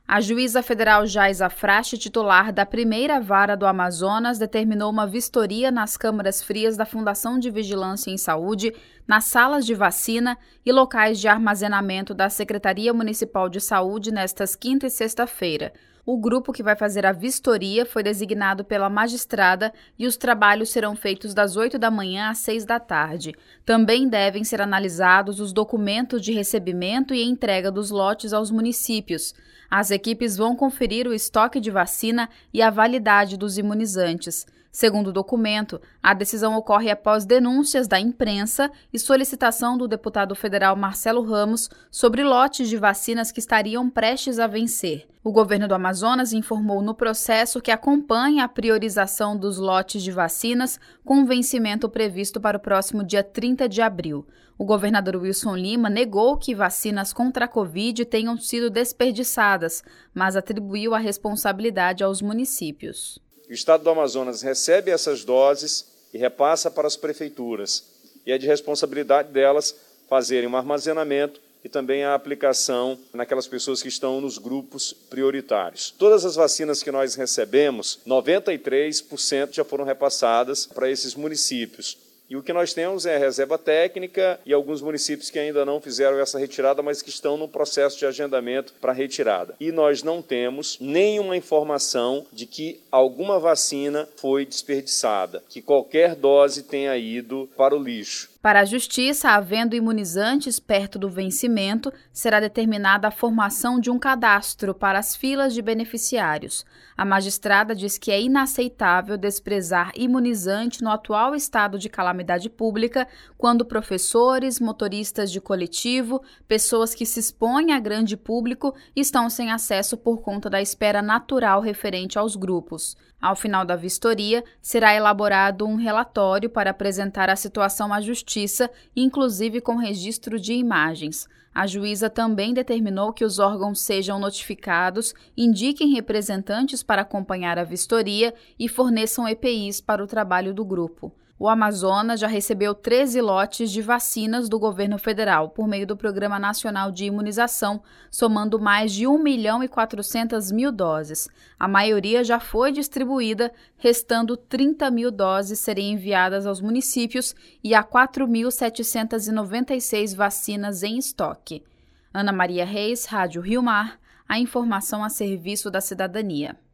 A juíza federal Jaisa Frache, titular da primeira vara do Amazonas, determinou uma vistoria nas câmaras frias da Fundação de Vigilância em Saúde, nas salas de vacina e locais de armazenamento da Secretaria Municipal de Saúde nestas quinta e sexta-feira. O grupo que vai fazer a vistoria foi designado pela magistrada e os trabalhos serão feitos das 8 da manhã às 6 da tarde. Também devem ser analisados os documentos de recebimento e entrega dos lotes aos municípios. As equipes vão conferir o estoque de vacina e a validade dos imunizantes. Segundo o documento, a decisão ocorre após denúncias da imprensa e solicitação do deputado federal Marcelo Ramos sobre lotes de vacinas que estariam prestes a vencer. O governo do Amazonas informou no processo que acompanha a priorização dos lotes de vacinas com vencimento previsto para o próximo dia 30 de abril. O governador Wilson Lima negou que vacinas contra a Covid tenham sido desperdiçadas, mas atribuiu a responsabilidade aos municípios. O Estado do Amazonas recebe essas doses e repassa para as prefeituras. E é de responsabilidade delas fazerem um armazenamento e também a aplicação naquelas pessoas que estão nos grupos prioritários. Todas as vacinas que nós recebemos, 93% já foram repassadas para esses municípios. E o que nós temos é reserva técnica e alguns municípios que ainda não fizeram essa retirada, mas que estão no processo de agendamento para retirada. E nós não temos nenhuma informação de que alguma vacina foi desperdiçada, que qualquer dose tenha ido para o lixo. Para a Justiça, havendo imunizantes perto do vencimento, será determinada a formação de um cadastro para as filas de beneficiários. A magistrada diz que é inaceitável desprezar imunizante no atual estado de calamidade pública, quando professores, motoristas de coletivo, pessoas que se expõem a grande público estão sem acesso por conta da espera natural referente aos grupos. Ao final da vistoria, será elaborado um relatório para apresentar a situação à Justiça, inclusive com registro de imagens. A juíza também determinou que os órgãos sejam notificados, indiquem representantes para acompanhar a vistoria e forneçam EPIs para o trabalho do grupo. O Amazonas já recebeu 13 lotes de vacinas do governo federal por meio do Programa Nacional de Imunização, somando mais de 1.400.000 doses. A maioria já foi distribuída, restando 30.000 doses serem enviadas aos municípios e há 4.796 vacinas em estoque. Ana Maria Reis, Rádio Rio Mar, a informação a serviço da cidadania.